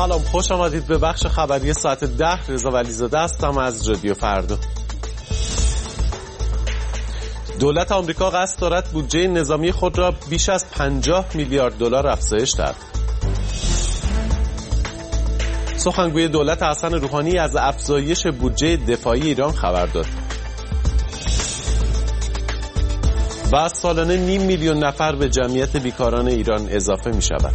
سلام، خوش آمدید به بخش خبری ساعت 10. رضا ولیزاده هستم از رادیو فردا. دولت آمریکا قصد دارد بودجه نظامی خود را بیش از 50 میلیارد دلار افزایش دهد. سخنگوی دولت حسن روحانی از افزایش بودجه دفاعی ایران خبر داد. و سالانه 500,000 نفر به جمعیت بیکاران ایران اضافه می شود.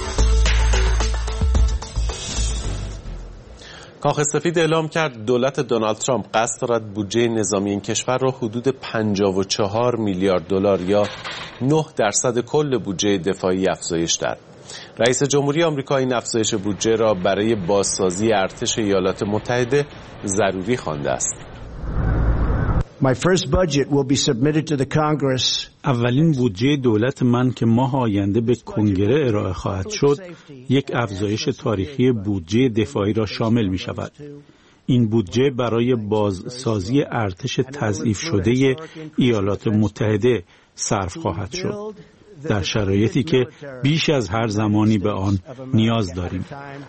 کاخ سفید اعلام کرد دولت دونالد ترامپ قصد دارد بودجه نظامی این کشور را حدود 54 میلیارد دلار یا 9% کل بودجه دفاعی افزایش دهد. رئیس جمهوری آمریکا این افزایش بودجه را برای بازسازی ارتش ایالات متحده ضروری خوانده است. My first budget will be submitted to the Congress. اولین بودجه دولت من که ماه آینده به کنگره ارائه خواهد شد، یک افزایش تاریخی بودجه دفاعی را شامل می شود. این بودجه برای بازسازی ارتش تضعیف شده ایالات متحده صرف خواهد شد، در شرایطی که بیش از هر زمانی به آن نیاز داریم.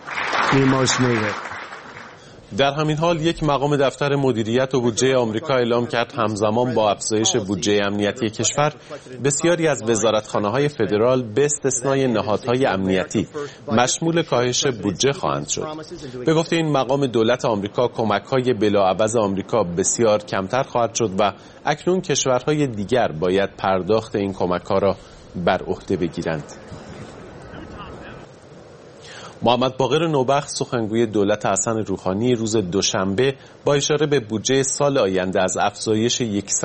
در همین حال یک مقام دفتر مدیریت و بودجه آمریکا اعلام کرد همزمان با افزایش بودجه امنیتی کشور بسیاری از وزارتخانه‌های فدرال به استثنای نهادهای امنیتی مشمول کاهش بودجه خواهند شد. به گفته این مقام دولت آمریکا کمک‌های بلاعوض آمریکا بسیار کمتر خواهد شد و اکنون کشورهای دیگر باید پرداخت این کمک‌ها را بر عهده بگیرند. محمد باقر نوبخت سخنگوی دولت حسن روحانی روز دوشنبه با اشاره به بودجه سال آینده از افزایش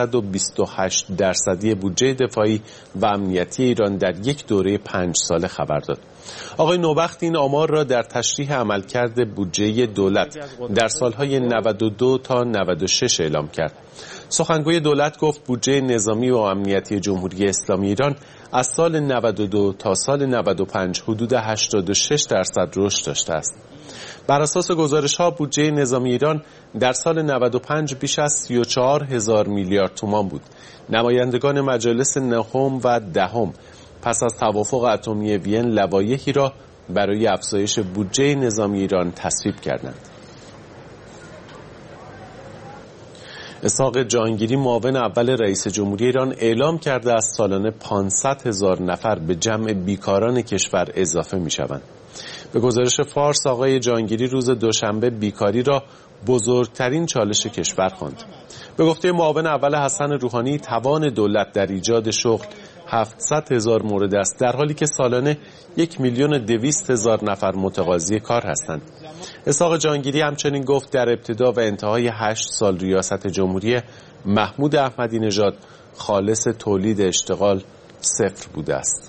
128% بودجه دفاعی و امنیتی ایران در یک دوره 5 ساله خبر داد. آقای نوبخت این آمار را در تشریح عملکرد بودجه دولت در سالهای 92 تا 96 اعلام کرد. سخنگوی دولت گفت بودجه نظامی و امنیتی جمهوری اسلامی ایران از سال 92 تا سال 95 حدود 86% رشد داشته است. بر اساس گزارش‌ها بودجه نظامی ایران در سال 95 بیش از 34,000 میلیارد تومان بود. نمایندگان مجالس نهم و دهم پس از توافق اتمی وین لوایحی را برای افزایش بودجه نظامی ایران تصویب کردند. اسحاق جهانگیری معاون اول رئیس جمهوری ایران اعلام کرده است سالانه 500,000 نفر به جمع بیکاران کشور اضافه می شوند. به گزارش فارس آقای جهانگیری روز دوشنبه بیکاری را بزرگترین چالش کشور خواند. به گفته معاون اول حسن روحانی توان دولت در ایجاد شغل 700,000 مورد است، در حالی که سالانه 1,200,000 نفر متقاضی کار هستند. اسحاق جهانگیری همچنین گفت در ابتدا و انتهای 8 سال ریاست جمهوری محمود احمدی نژاد خالص تولید اشتغال 0 بوده است.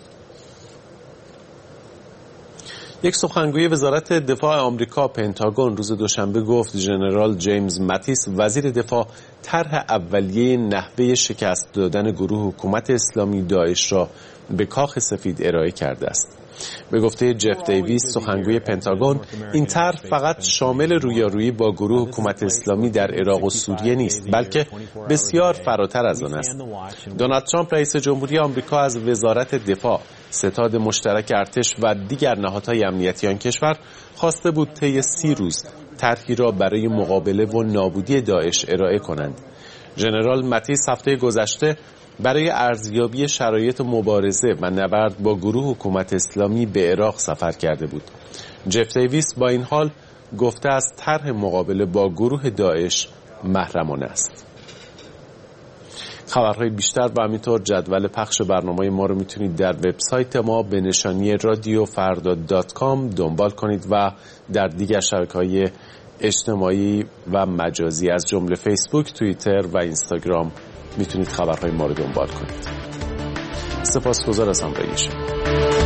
یک سخنگوی وزارت دفاع آمریکا پنتاگون روز دوشنبه گفت ژنرال جیمز ماتیس وزیر دفاع طرح اولیه نحوه شکست دادن گروه حکومت اسلامی داعش را به کاخ سفید ارائه کرده است. به گفته جف دیویس سخنگوی پنتاگون این طرح فقط شامل رویارویی با گروه حکومت اسلامی در عراق و سوریه نیست، بلکه بسیار فراتر از آن است. دونالد ترامپ رئیس جمهوری آمریکا از وزارت دفاع، ستاد مشترک ارتش و دیگر نهادهای امنیتی آن کشور خواسته بود طی 30 روز طرحی را برای مقابله و نابودی داعش ارائه کنند. ژنرال ماتیس هفته گذشته برای ارزیابی شرایط مبارزه و نبرد با گروه حکومت اسلامی به عراق سفر کرده بود. جف دیویس با این حال گفته است طرح مقابله با گروه داعش محرمانه است. خبرهای بیشتر و همینطور جدول پخش برنامه ما رو میتونید در وبسایت ما به نشانی radiofarda.com دنبال کنید و در دیگر شبکه‌های اجتماعی و مجازی از جمله فیسبوک، توییتر و اینستاگرام میتونید خبرهای ما رو دنبال کنید. سپاسگزار از همراهی شما.